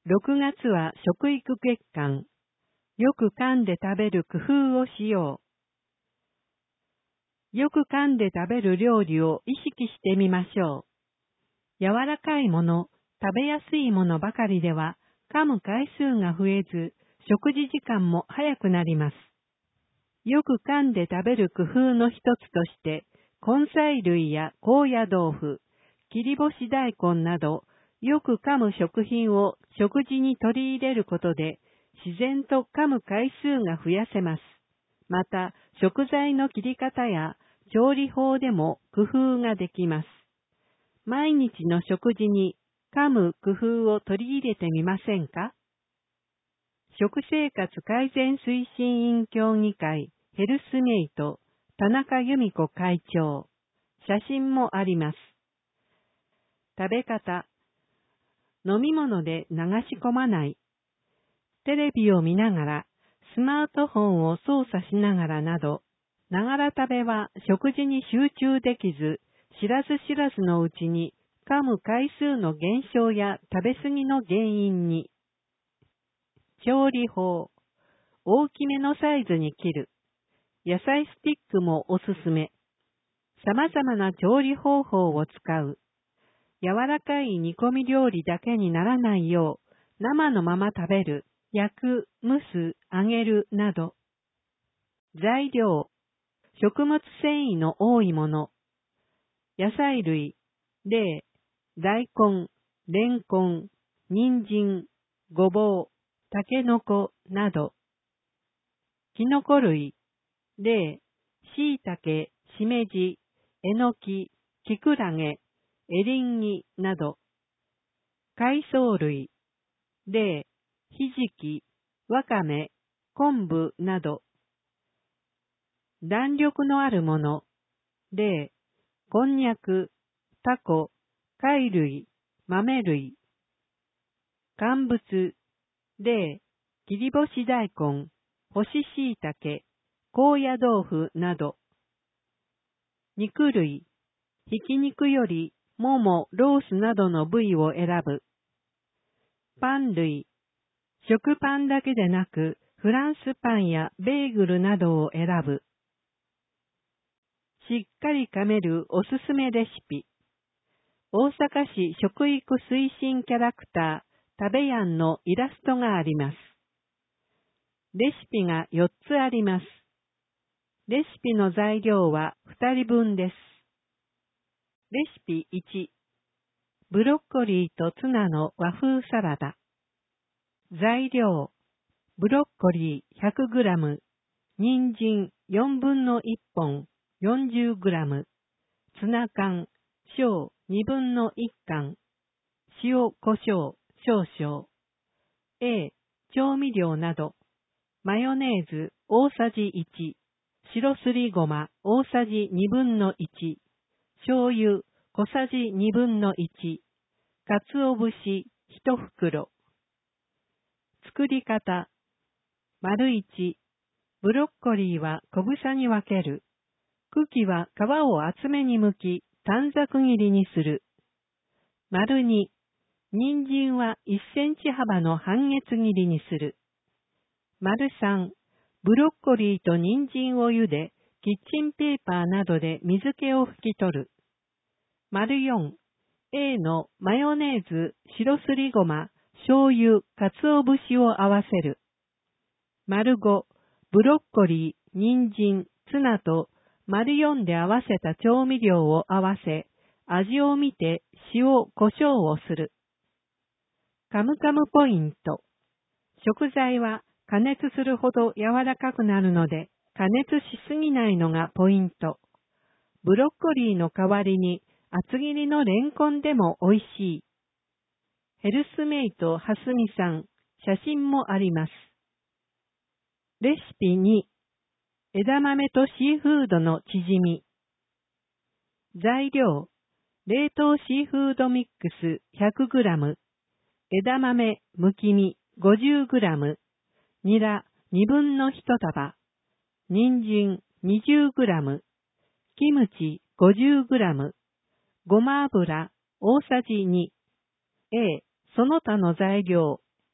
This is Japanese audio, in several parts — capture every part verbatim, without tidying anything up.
ろくがつは食育月間。よく噛んで食べる工夫をしよう。よく噛んで食べる料理を意識してみましょう。柔らかいもの、食べやすいものばかりでは噛む回数が増えず、食事時間も早くなります。よく噛んで食べる工夫の一つとして、根菜類や高野豆腐、切り干し大根など、よく噛む食品を食事に取り入れることで、自然と噛む回数が増やせます。また、食材の切り方や調理法でも工夫ができます。毎日の食事に噛む工夫を取り入れてみませんか？食生活改善推進委員協議会ヘルスメイト田中由美子会長。写真もあります。食べ方。飲み物で流し込まない。テレビを見ながら、スマートフォンを操作しながらなど、ながら食べは食事に集中できず、知らず知らずのうちに噛む回数の減少や食べ過ぎの原因に。調理法。大きめのサイズに切る。野菜スティックもおすすめ。様々な調理方法を使う。柔らかい煮込み料理だけにならないよう、生のまま食べる、焼く、蒸す、揚げるなど。材料。食物繊維の多いもの。野菜類、例、大根、レンコン、人参、ごぼう、タケノコなど。キノコ類、例、椎茸、しめじ、えのき、きくらげ、エリンギなど。海藻類、例、ひじき、わかめ、昆布など。弾力のあるもの、例、こんにゃく、タコ、貝類、豆類。乾物、例、切り干し大根、干し椎茸、高野豆腐など。肉類、ひき肉よりもも、ロースなどの部位を選ぶ。パン類、食パンだけでなく、フランスパンやベーグルなどを選ぶ。しっかり噛めるおすすめレシピ。大阪市食育推進キャラクター、食べやんのイラストがあります。レシピがよっつあります。レシピの材料はふたりぶんです。レシピいち、ブロッコリーとツナの和風サラダ。材料、ブロッコリー ひゃくグラム、人参よんぶんのいっぽん よんじゅうグラム、ツナ缶小にぶんのいっかん、塩胡椒少々、A、調味料など、マヨネーズ大さじいち、白すりごま大さじにぶんのいち、醤油小さじにぶんのいち、かつお節いちふくろ。作り方。丸いち、ブロッコリーは小房に分ける。茎は皮を厚めに剥き、短冊切りにする。丸に、人参はいっセンチ幅の半月切りにする。丸さん、ブロッコリーと人参を茹で、キッチンペーパーなどで水気を拭き取る。丸よん、A のマヨネーズ、白すりごま、醤油、かつお節を合わせる。丸ご、ブロッコリー、人参、ツナと丸よんで合わせた調味料を合わせ、味を見て塩、胡椒をする。カムカムポイント。食材は加熱するほど柔らかくなるので、加熱しすぎないのがポイント。ブロッコリーの代わりに厚切りのレンコンでも美味しい。ヘルスメイトはすみさん、写真もあります。レシピに、枝豆とシーフードのチヂミ。材料、冷凍シーフードミックス ひゃくグラム、枝豆むき身 ごじゅうグラム、ニラにぶんのいちたば、人参 にじゅうグラム、キムチ ごじゅうグラム、ごま油大さじに。A、その他の材料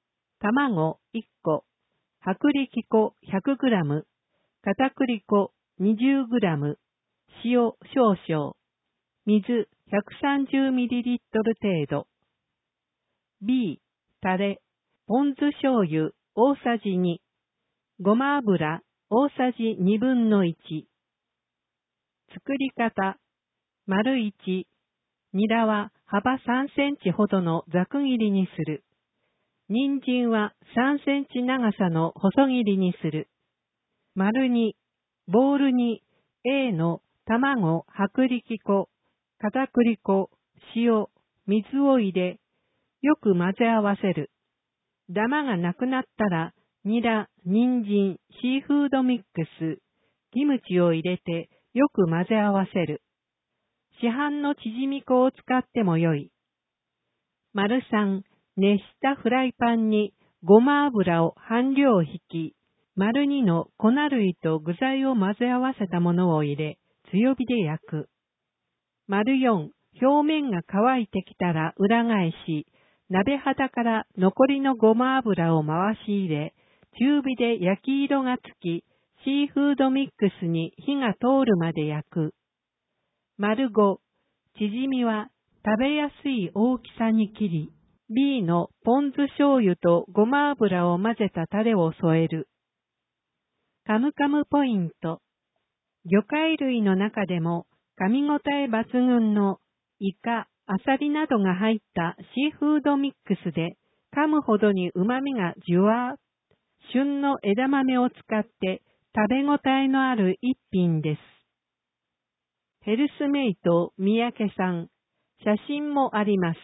卵いっこ、薄力粉 ひゃくグラム、片栗粉 にじゅうグラム、塩少々、水 ひゃくさんじゅうミリリットル 程度。B、タレ、ポン酢醤油大さじに、ごま油大さじにぶんのいち。作り方、丸いち、ニラは幅さんセンチほどのざく切りにする。人参はさんセンチ長さの細切りにする。丸に、ボウルに A の卵、薄力粉、片栗粉、塩、水を入れ、よく混ぜ合わせる。ダマがなくなったら、ニラ、人参、シーフードミックス、キムチを入れてよく混ぜ合わせる。市販の縮み粉を使ってもよい。丸さん、熱したフライパンにごま油を半量引き、丸にの粉類と具材を混ぜ合わせたものを入れ、強火で焼く。丸よん、表面が乾いてきたら裏返し、鍋肌から残りのごま油を回し入れ、中火で焼き色がつき、シーフードミックスに火が通るまで焼く。丸ご、チヂミは食べやすい大きさに切り、B のポン酢醤油とごま油を混ぜたタレを添える。カムカムポイント。魚介類の中でも噛み応え抜群のイカ、アサリなどが入ったシーフードミックスで噛むほどに旨味がじゅわー。旬の枝豆を使って食べ応えのある一品です。ヘルスメイト三宅さん、写真もあります。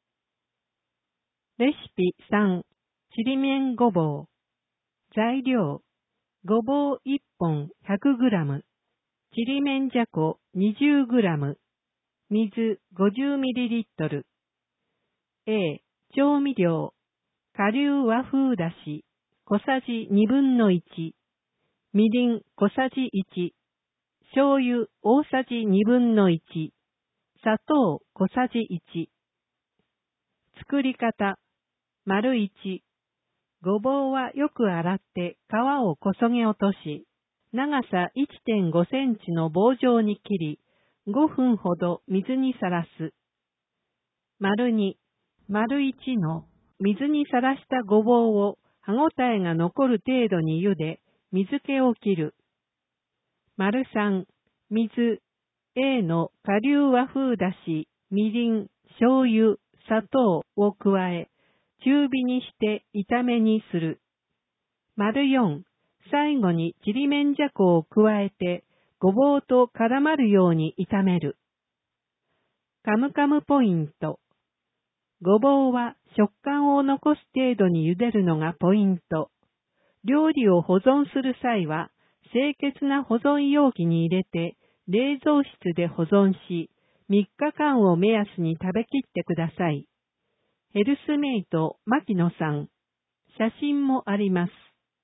レシピさん、ちりめんごぼう。材料、ごぼういっぽん ひゃくグラム、ちりめんじゃこ にじゅうグラム、水 ごじゅうミリリットル。A、調味料、顆粒和風だし、小さじにぶんのいち、みりん小さじいち、醤油大さじにぶんのいち、砂糖小さじいち。作り方、丸いち、ごぼうはよく洗って皮をこそげ落とし、長さ いってんごセンチの棒状に切り、ごふんほど水にさらす。丸に、丸いちの水にさらしたごぼうを歯ごたえが残る程度に茹で、水気を切る。丸さん、水、A の顆粒和風だし、みりん、醤油、砂糖を加え、中火にして炒めにする。丸よん、最後にちりめんじゃこを加えて、ごぼうと絡まるように炒める。カムカムポイント。ごぼうは食感を残す程度に茹でるのがポイント。料理を保存する際は、清潔な保存容器に入れて、冷蔵室で保存し、みっかかんを目安に食べきってください。ヘルスメイト牧野さん、写真もあります。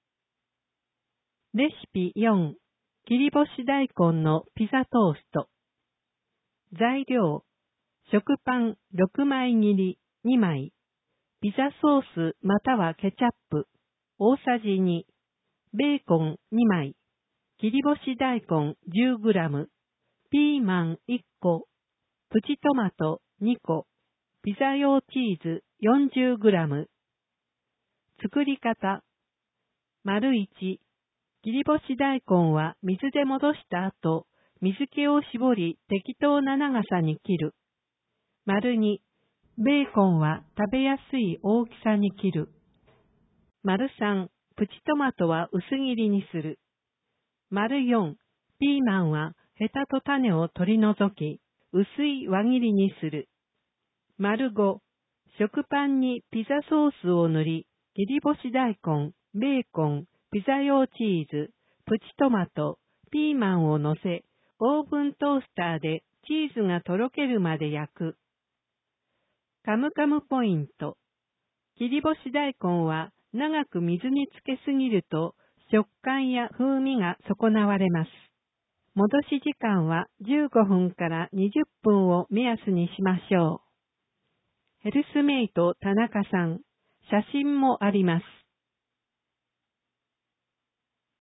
レシピよん、切り干し大根のピザトースト。材料、食パンろくまい切りにまい、ピザソースまたはケチャップ大さじに、ベーコンにまい、切り干し大根 じゅうグラム、ピーマンいっこ、プチトマトにこ、ピザ用チーズ よんじゅうグラム。作り方、丸いち、切り干し大根は水で戻した後、水気を絞り適当な長さに切る。丸に、ベーコンは食べやすい大きさに切る。丸さん、プチトマトは薄切りにする。丸よん、ピーマンはヘタと種を取り除き、薄い輪切りにする。丸ご、食パンにピザソースを塗り、切り干し大根、ベーコン、ピザ用チーズ、プチトマト、ピーマンを乗せ、オーブントースターでチーズがとろけるまで焼く。カムカムポイント。切り干し大根は長く水につけすぎると食感や風味が損なわれます。戻し時間はじゅうごふんからにじゅっぷんを目安にしましょう。ヘルスメイト田中さん、 写真もあります。